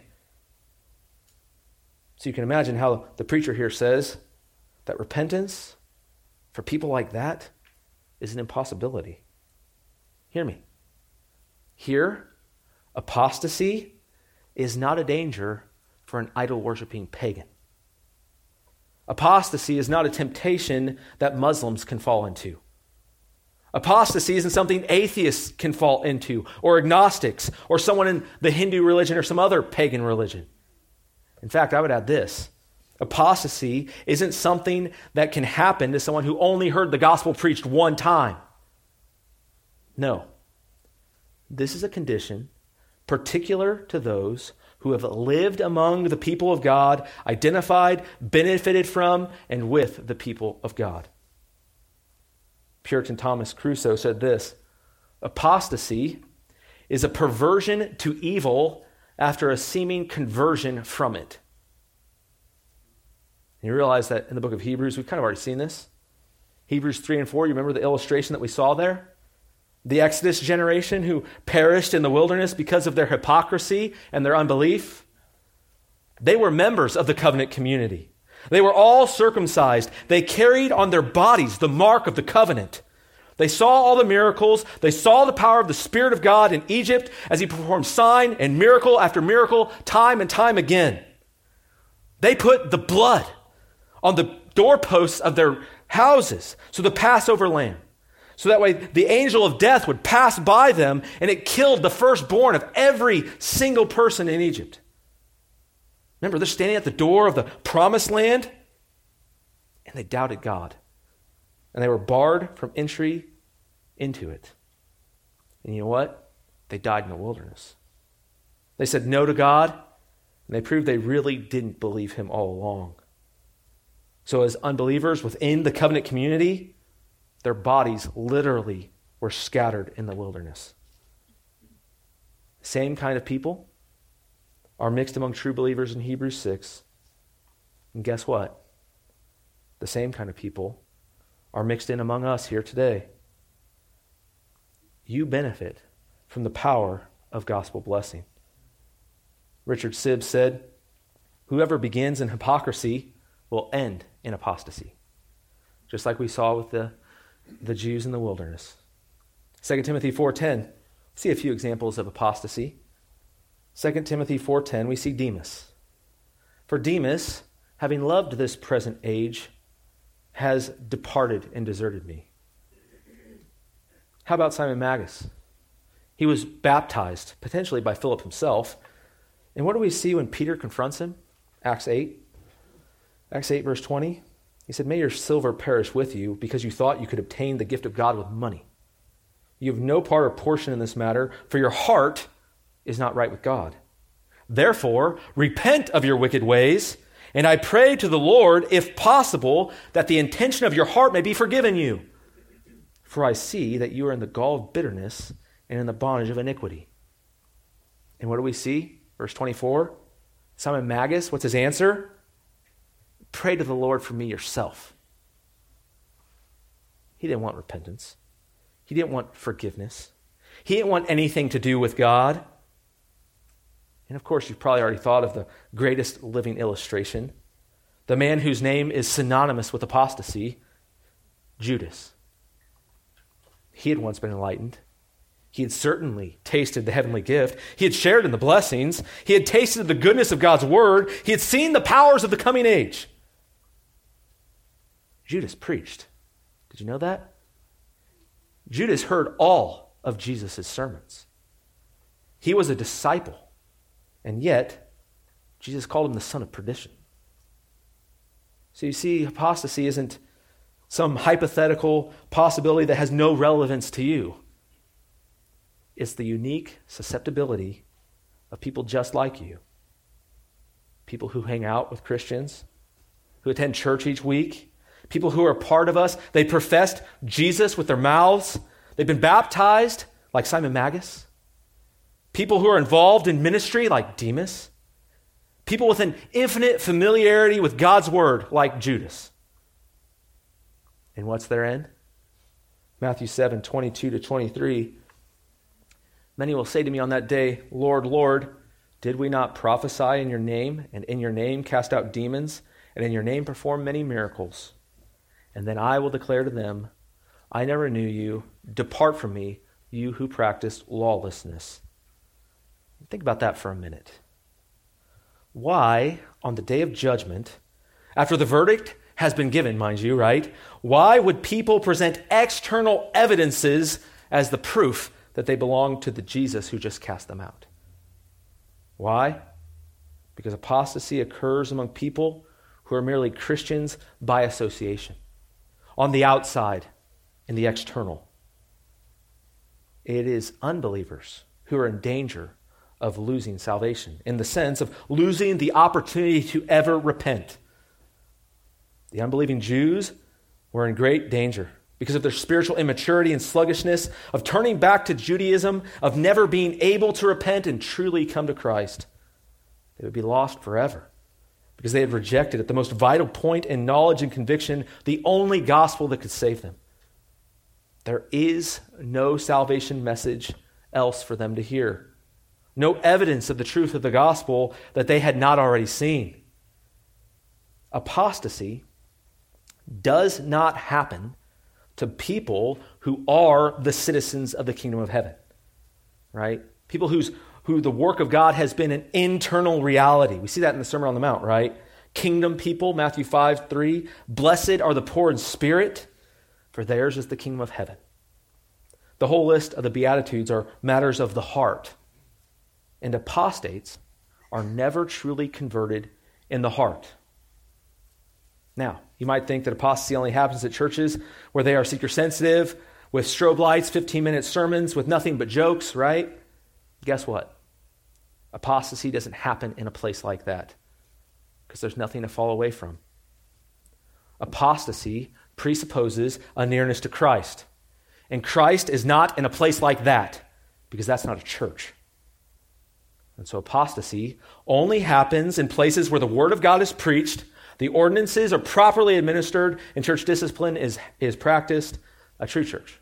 So you can imagine how the preacher here says that repentance for people like that is an impossibility. Hear me. Here, apostasy is not a danger for an idol-worshiping pagan. Apostasy is not a temptation that Muslims can fall into. Apostasy isn't something atheists can fall into, or agnostics, or someone in the Hindu religion or some other pagan religion. In fact, I would add this. Apostasy isn't something that can happen to someone who only heard the gospel preached one time. No. This is a condition particular to those who have lived among the people of God, identified, benefited from, and with the people of God. Puritan Thomas Crusoe said this: apostasy is a perversion to evil after a seeming conversion from it. And you realize that in the book of Hebrews, we've kind of already seen this. Hebrews three and four, you remember the illustration that we saw there? The Exodus generation who perished in the wilderness because of their hypocrisy and their unbelief. They were members of the covenant community. They were all circumcised. They carried on their bodies the mark of the covenant. They saw all the miracles. They saw the power of the Spirit of God in Egypt as he performed sign and miracle after miracle, time and time again. They put the blood on the doorposts of their houses, so the Passover lamb. So that way the angel of death would pass by them and it killed the firstborn of every single person in Egypt. Remember, they're standing at the door of the promised land and they doubted God. And they were barred from entry into it. And you know what? They died in the wilderness. They said no to God, and they proved they really didn't believe him all along. So as unbelievers within the covenant community, their bodies literally were scattered in the wilderness. Same kind of people are mixed among true believers in Hebrews six. And guess what? The same kind of people are mixed in among us here today. You benefit from the power of gospel blessing. Richard Sibbes said, "Whoever begins in hypocrisy will end in apostasy." Just like we saw with the, the Jews in the wilderness. Second Timothy four ten, see a few examples of apostasy. Second Timothy four ten, we see Demas. For Demas, having loved this present age, has departed and deserted me. How about Simon Magus? He was baptized, potentially by Philip himself. And what do we see when Peter confronts him? Acts eight. Acts eight, verse twenty. He said, "May your silver perish with you, because you thought you could obtain the gift of God with money. You have no part or portion in this matter, for your heart is not right with God. Therefore, repent of your wicked ways, And I pray to the Lord, if possible, that the intention of your heart may be forgiven you. For I see that you are in the gall of bitterness and in the bondage of iniquity. And what do we see? Verse twenty-four. Simon Magus, what's his answer? Pray to the Lord for me yourself. He didn't want repentance. He didn't want forgiveness. He didn't want anything to do with God. And of course, you've probably already thought of the greatest living illustration. The man whose name is synonymous with apostasy, Judas. He had once been enlightened. He had certainly tasted the heavenly gift. He had shared in the blessings. He had tasted the goodness of God's word. He had seen the powers of the coming age. Judas preached. Did you know that? Judas heard all of Jesus' sermons. He was a disciple. And yet, Jesus called him the son of perdition. So you see, apostasy isn't some hypothetical possibility that has no relevance to you. It's the unique susceptibility of people just like you. People who hang out with Christians, who attend church each week, people who are a part of us. They professed Jesus with their mouths. They've been baptized like Simon Magus. People who are involved in ministry like Demas. People with an infinite familiarity with God's word like Judas. And what's their end? Matthew seven, twenty-two to twenty-three. Many will say to me on that day, Lord, Lord, did we not prophesy in your name, and in your name cast out demons, and in your name perform many miracles? And then I will declare to them, I never knew you. Depart from me, you who practice lawlessness. Think about that for a minute. Why, on the day of judgment, after the verdict has been given, mind you, right? Why would people present external evidences as the proof that they belong to the Jesus who just cast them out? Why? Because apostasy occurs among people who are merely Christians by association, on the outside, in the external. It is unbelievers who are in danger of losing salvation, in the sense of losing the opportunity to ever repent. The unbelieving Jews were in great danger because of their spiritual immaturity and sluggishness, of turning back to Judaism, of never being able to repent and truly come to Christ. They would be lost forever because they had rejected at the most vital point in knowledge and conviction the only gospel that could save them. There is no salvation message else for them to hear. No evidence of the truth of the gospel that they had not already seen. Apostasy does not happen to people who are the citizens of the kingdom of heaven, right? People whose who the work of God has been an internal reality. We see that in the Sermon on the Mount, right? Kingdom people, Matthew five, three. Blessed are the poor in spirit, for theirs is the kingdom of heaven. The whole list of the Beatitudes are matters of the heart. And apostates are never truly converted in the heart. Now, you might think that apostasy only happens at churches where they are seeker-sensitive, with strobe lights, fifteen-minute sermons, with nothing but jokes, right? Guess what? Apostasy doesn't happen in a place like that because there's nothing to fall away from. Apostasy presupposes a nearness to Christ. And Christ is not in a place like that because that's not a church. And so apostasy only happens in places where the word of God is preached, the ordinances are properly administered, and church discipline is, is practiced, a true church.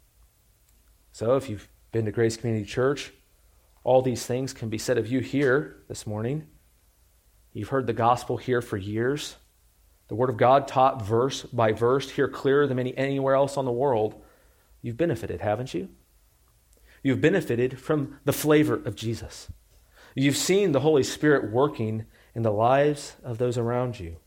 So if you've been to Grace Community Church, all these things can be said of you here this morning. You've heard the gospel here for years. The word of God taught verse by verse, here clearer than any, anywhere else on the world. You've benefited, haven't you? You've benefited from the flavor of Jesus. You've seen the Holy Spirit working in the lives of those around you.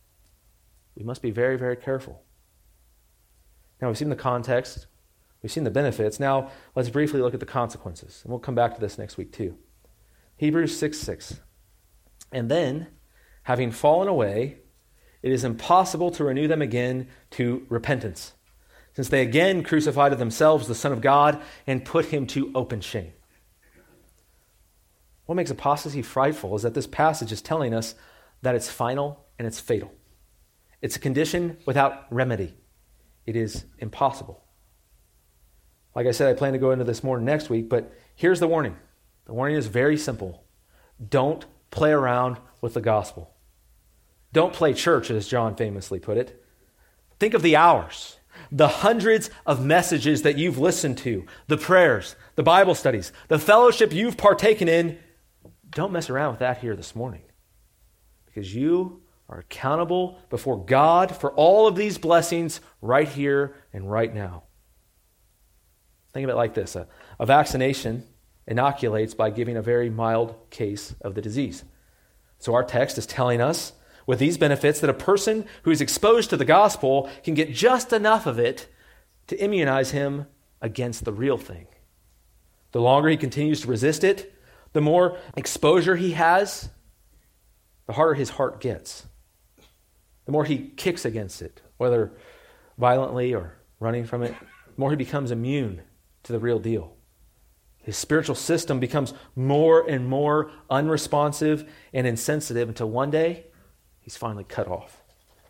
We must be very, very careful. Now, we've seen the context. We've seen the benefits. Now, let's briefly look at the consequences. And we'll come back to this next week, too. Hebrews six six. And then, having fallen away, it is impossible to renew them again to repentance, since they again crucified to themselves the Son of God and put him to open shame. What makes apostasy frightful is that this passage is telling us that it's final and it's fatal. It's a condition without remedy. It is impossible. Like I said, I plan to go into this more next week, but here's the warning. The warning is very simple. Don't play around with the gospel. Don't play church, as John famously put it. Think of the hours, the hundreds of messages that you've listened to, the prayers, the Bible studies, the fellowship you've partaken in. Don't mess around with that here this morning, because you are accountable before God for all of these blessings right here and right now. Think of it like this. A, a vaccination inoculates by giving a very mild case of the disease. So our text is telling us with these benefits that a person who is exposed to the gospel can get just enough of it to immunize him against the real thing. The longer he continues to resist it, the more exposure he has, the harder his heart gets. The more he kicks against it, whether violently or running from it, the more he becomes immune to the real deal. His spiritual system becomes more and more unresponsive and insensitive until one day he's finally cut off.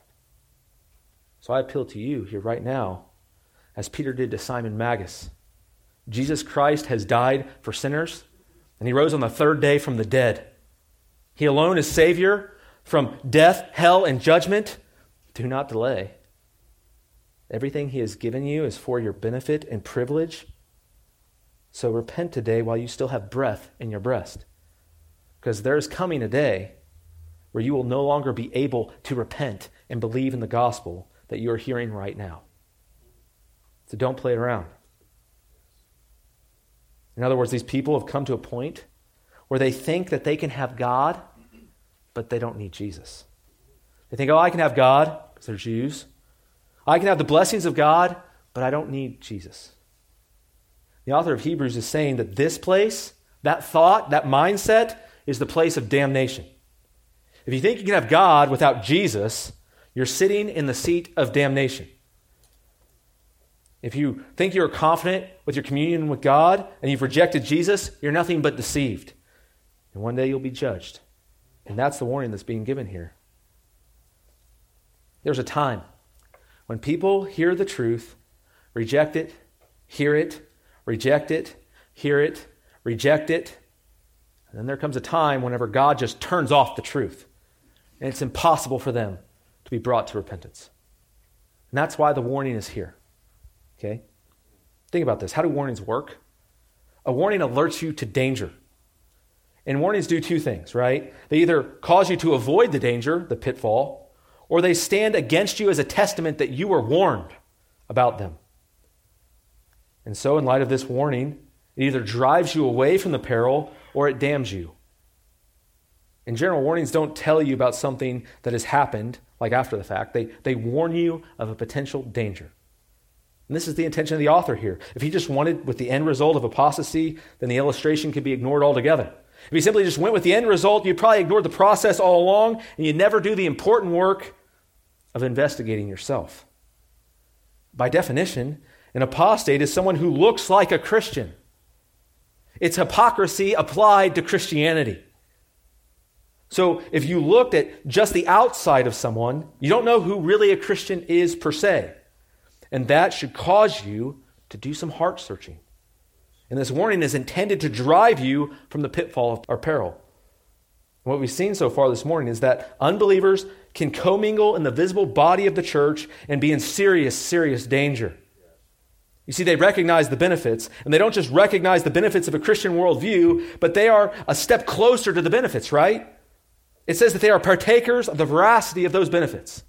So I appeal to you here right now, as Peter did to Simon Magus. Jesus Christ has died for sinners, and he rose on the third day from the dead. He alone is Savior from death, hell, and judgment. Do not delay. Everything he has given you is for your benefit and privilege. So repent today while you still have breath in your breast, because there is coming a day where you will no longer be able to repent and believe in the gospel that you are hearing right now. So don't play it around. In other words, these people have come to a point where they think that they can have God, but they don't need Jesus. They think, oh, I can have God, because they're Jews. I can have the blessings of God, but I don't need Jesus. The author of Hebrews is saying that this place, that thought, that mindset, is the place of damnation. If you think you can have God without Jesus, you're sitting in the seat of damnation. If you think you're confident with your communion with God and you've rejected Jesus, you're nothing but deceived. And one day you'll be judged. And that's the warning that's being given here. There's a time when people hear the truth, reject it, hear it, reject it, hear it, reject it. And then there comes a time whenever God just turns off the truth. And it's impossible for them to be brought to repentance. And that's why the warning is here. Okay? Think about this. How do warnings work? A warning alerts you to danger. And warnings do two things, right? They either cause you to avoid the danger, the pitfall, or they stand against you as a testament that you were warned about them. And so in light of this warning, it either drives you away from the peril or it damns you. In general, warnings don't tell you about something that has happened, like after the fact. They, they warn you of a potential danger. And this is the intention of the author here. If he just wanted with the end result of apostasy, then the illustration could be ignored altogether. If he simply just went with the end result, you'd probably ignored the process all along, and you'd never do the important work of investigating yourself. By definition, an apostate is someone who looks like a Christian. It's hypocrisy applied to Christianity. So if you looked at just the outside of someone, you don't know who really a Christian is per se. And that should cause you to do some heart searching. And this warning is intended to drive you from the pitfall or peril. What we've seen so far this morning is that unbelievers can commingle in the visible body of the church and be in serious, serious danger. You see, they recognize the benefits, and they don't just recognize the benefits of a Christian worldview, but they are a step closer to the benefits, right? It says that they are partakers of the veracity of those benefits.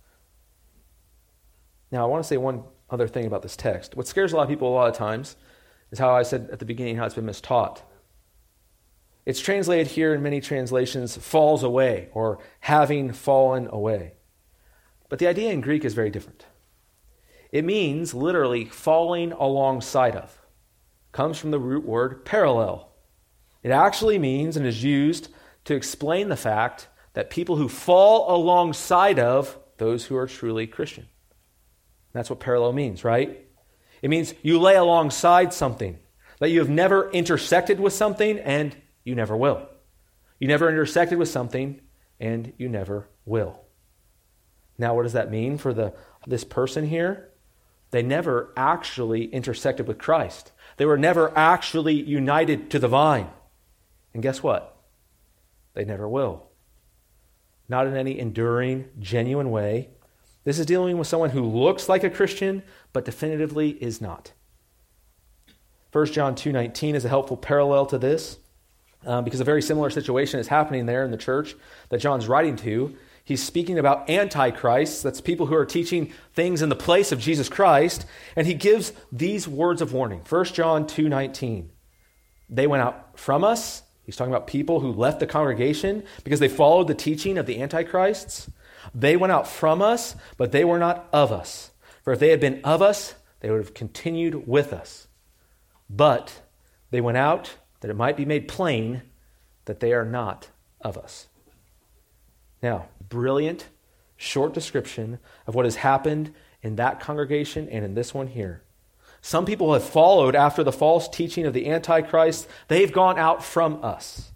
Now, I want to say one other thing about this text. What scares a lot of people a lot of times is how I said at the beginning how it's been mistaught. It's translated here in many translations, falls away, or having fallen away. But the idea in Greek is very different. It means literally falling alongside of. It comes from the root word parallel. It actually means and is used to explain the fact that people who fall alongside of those who are truly Christian. That's what parallel means, right? It means you lay alongside something, that you have never intersected with something and you never will. You never intersected with something and you never will. Now, what does that mean for the this person here? They never actually intersected with Christ. They were never actually united to the vine. And guess what? They never will. Not in any enduring, genuine way. This is dealing with someone who looks like a Christian, but definitively is not. First John two nineteen is a helpful parallel to this, um, because a very similar situation is happening there in the church that John's writing to. He's speaking about antichrists, that's people who are teaching things in the place of Jesus Christ, and he gives these words of warning. First John two nineteen. They went out from us. He's talking about people who left the congregation because they followed the teaching of the antichrists. They went out from us, but they were not of us. For if they had been of us, they would have continued with us. But they went out that it might be made plain that they are not of us. Now, brilliant, short description of what has happened in that congregation and in this one here. Some people have followed after the false teaching of the Antichrist. They've gone out from us.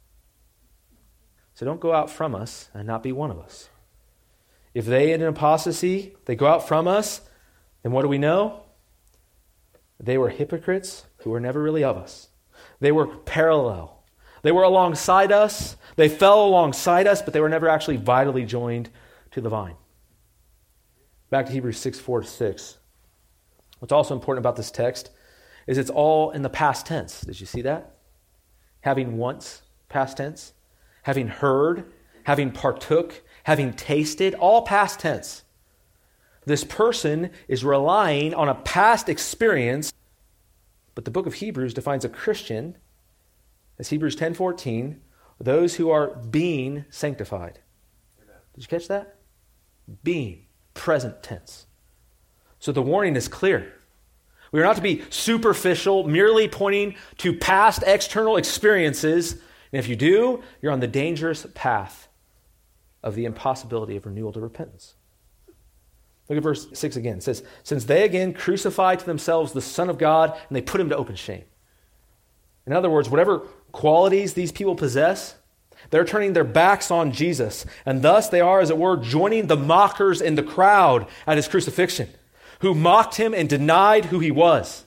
So don't go out from us and not be one of us. If they in an apostasy, they go out from us, then what do we know? They were hypocrites who were never really of us. They were parallel. They were alongside us. They fell alongside us, but they were never actually vitally joined to the vine. Back to Hebrews six, four to six. What's also important about this text is it's all in the past tense. Did you see that? Having once, past tense. Having heard, having partook, having tasted, all past tense. This person is relying on a past experience, but the book of Hebrews defines a Christian as Hebrews ten fourteen, those who are being sanctified. Did you catch that? Being, present tense. So the warning is clear. We are not to be superficial, merely pointing to past external experiences. And if you do, you're on the dangerous path of the impossibility of renewal to repentance. Look at verse six again. It says, since they again crucified to themselves the Son of God, and they put him to open shame. In other words, whatever qualities these people possess, they're turning their backs on Jesus. And thus they are, as it were, joining the mockers in the crowd at his crucifixion, who mocked him and denied who he was.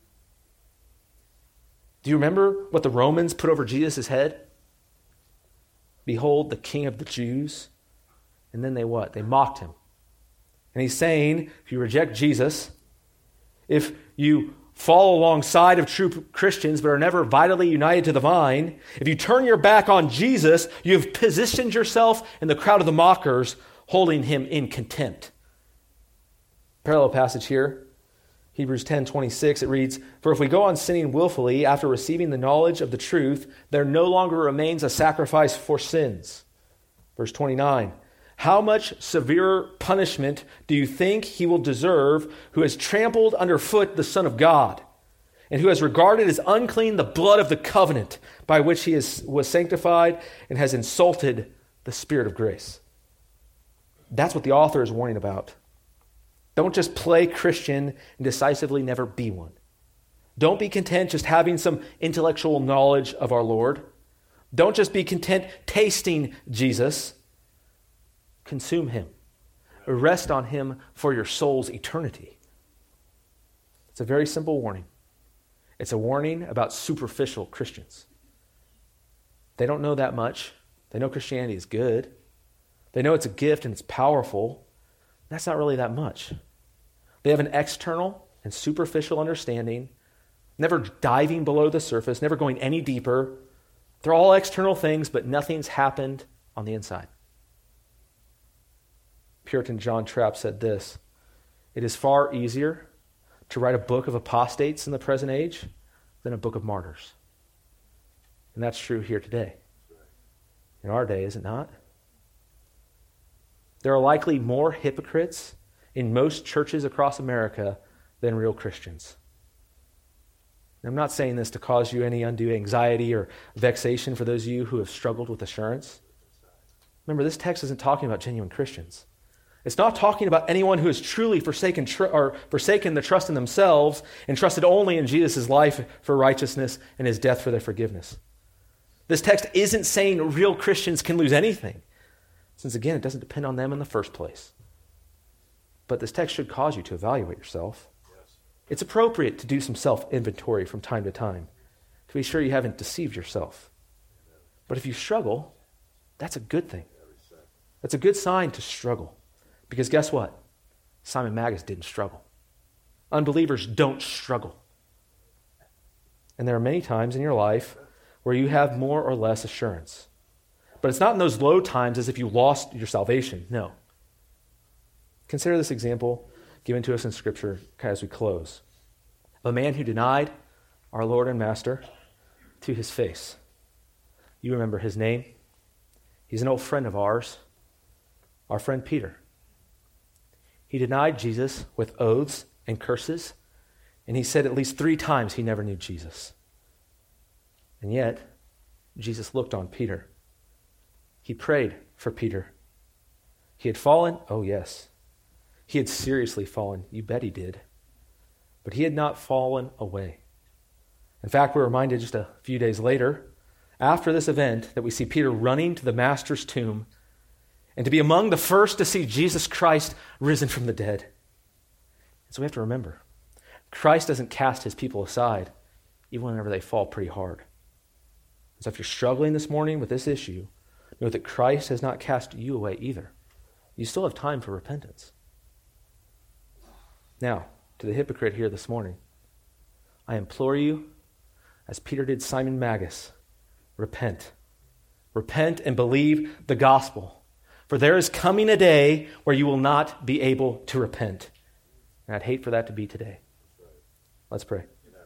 Do you remember what the Romans put over Jesus' head? Behold, the King of the Jews. And then they what? They mocked him. And he's saying, if you reject Jesus, if you fall alongside of true Christians but are never vitally united to the vine, if you turn your back on Jesus, you've positioned yourself in the crowd of the mockers, holding him in contempt. Parallel passage here, Hebrews ten twenty-six, it reads, for if we go on sinning willfully after receiving the knowledge of the truth, there no longer remains a sacrifice for sins. Verse twenty-nine, how much severer punishment do you think he will deserve who has trampled underfoot the Son of God and who has regarded as unclean the blood of the covenant by which he is, was sanctified and has insulted the Spirit of grace? That's what the author is warning about. Don't just play Christian and decisively never be one. Don't be content just having some intellectual knowledge of our Lord. Don't just be content tasting Jesus. Consume him. Rest on him for your soul's eternity. It's a very simple warning. It's a warning about superficial Christians. They don't know that much. They know Christianity is good. They know it's a gift and it's powerful. That's not really that much. They have an external and superficial understanding, never diving below the surface, never going any deeper. They're all external things, but nothing's happened on the inside. Puritan John Trapp said this, it is far easier to write a book of apostates in the present age than a book of martyrs. And that's true here today. In our day, is it not? There are likely more hypocrites in most churches across America than real Christians. And I'm not saying this to cause you any undue anxiety or vexation for those of you who have struggled with assurance. Remember, this text isn't talking about genuine Christians. It's not talking about anyone who has truly forsaken tr- or forsaken the trust in themselves and trusted only in Jesus' life for righteousness and his death for their forgiveness. This text isn't saying real Christians can lose anything. since again, it doesn't depend on them in the first place. But this text should cause you to evaluate yourself. Yes. It's appropriate to do some self-inventory from time to time to be sure you haven't deceived yourself. But if you struggle, that's a good thing. That's a good sign to struggle. Because guess what? Simon Magus didn't struggle. Unbelievers don't struggle. And there are many times in your life where you have more or less assurance. But it's not in those low times as if you lost your salvation. No. Consider this example given to us in Scripture as we close. A man who denied our Lord and Master to his face. You remember his name? He's an old friend of ours, our friend Peter. He denied Jesus with oaths and curses, and he said at least three times he never knew Jesus. And yet, Jesus looked on Peter. He prayed for Peter. He had fallen? Oh, yes. He had seriously fallen. You bet he did. But he had not fallen away. In fact, we're reminded just a few days later, after this event, that we see Peter running to the Master's tomb and to be among the first to see Jesus Christ risen from the dead. And so we have to remember, Christ doesn't cast his people aside, even whenever they fall pretty hard. So if you're struggling this morning with this issue, know that Christ has not cast you away either. You still have time for repentance. Now, to the hypocrite here this morning, I implore you, as Peter did Simon Magus, repent. Repent and believe the gospel. For there is coming a day where you will not be able to repent. And I'd hate for that to be today. Let's pray.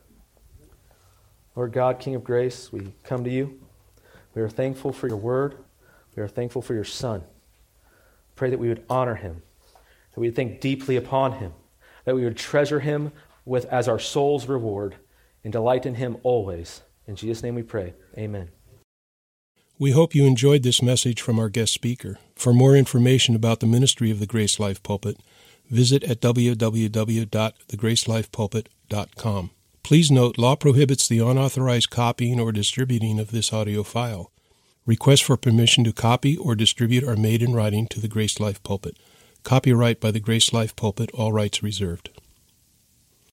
Lord God, King of grace, we come to you. We are thankful for your word. We are thankful for your Son. Pray that we would honor him, that we would think deeply upon him, that we would treasure him with as our soul's reward and delight in him always. In Jesus' name we pray. Amen. We hope you enjoyed this message from our guest speaker. For more information about the ministry of the Grace Life Pulpit, visit at w w w dot the grace life pulpit dot com. Please note, law prohibits the unauthorized copying or distributing of this audio file. Requests for permission to copy or distribute are made in writing to the Grace Life Pulpit. Copyright by the Grace Life Pulpit, all rights reserved.